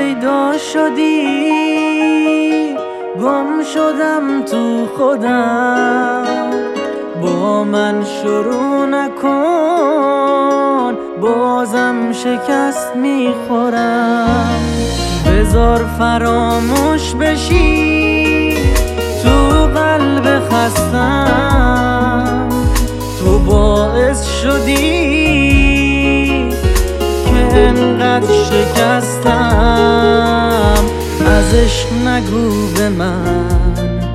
پیدا شدی، گم شدم تو خودم. با من شروع نکن، بازم شکست میخورم. بذار فراموش بشی تو قلب خستم. تو باعث شدی که انقدر شکستم. از عشق نگو به من،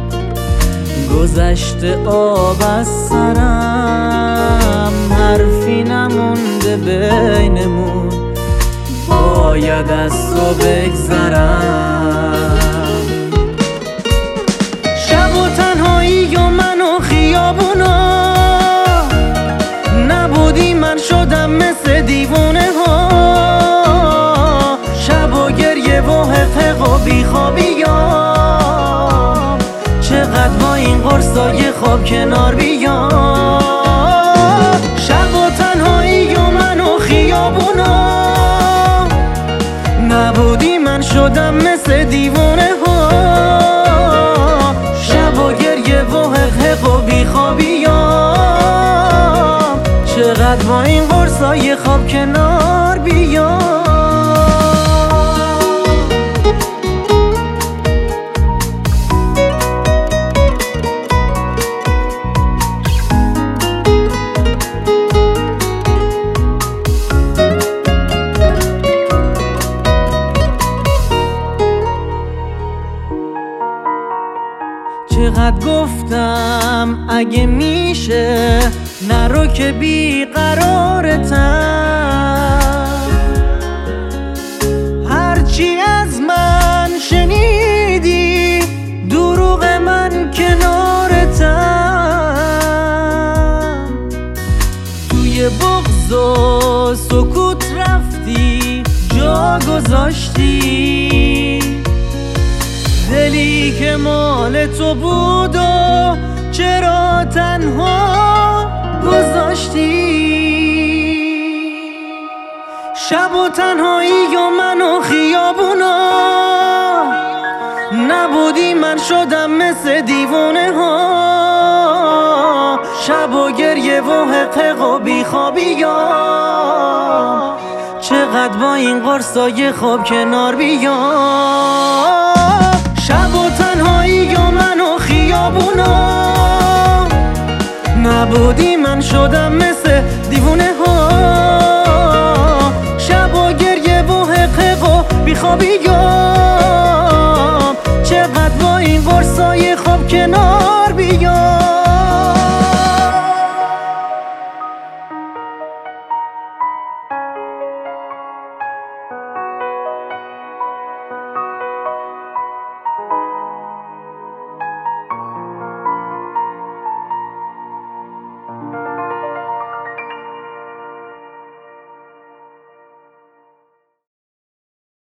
گذشته آب از سرم. حرفی نمونده بینمون، باید از تو بگذرم. شب و تنهایی و من و خیابونا، نبودی من شدم مثل دیوونه ها. شب و گریه و حقق و بیخوابیام، چقدر با این قرصای خواب کنار بیام. شب و تنهایی و من و خیابونا، نبودی من شدم مثل دیوونه ها. شب و گریه و حقق و بیخوابیام، چقدر با این قرصای خواب کنار بیام. چقدر گفتم اگه میشه نرو که بیقرارتم. هرچی از من شنیدی دروغ، من کنارتم. توی بغض و سکوت رفتی جا گذاشتی. دلی که مال تو بود و چرا تنها گذاشتی. شب و تنهایی و من و خیابونا، نبودی من شدم مثل دیوونه ها. شب و گریه و حقق و بیخوابیام، چقدر با این قرصای خواب کنار بیام. شب و تنهایی و من و خیابونا، نبودی من شدم مثل دیوونه ها. شب و گریه و حقق و بیخوابیام، چقدر با این قرصای خواب کنار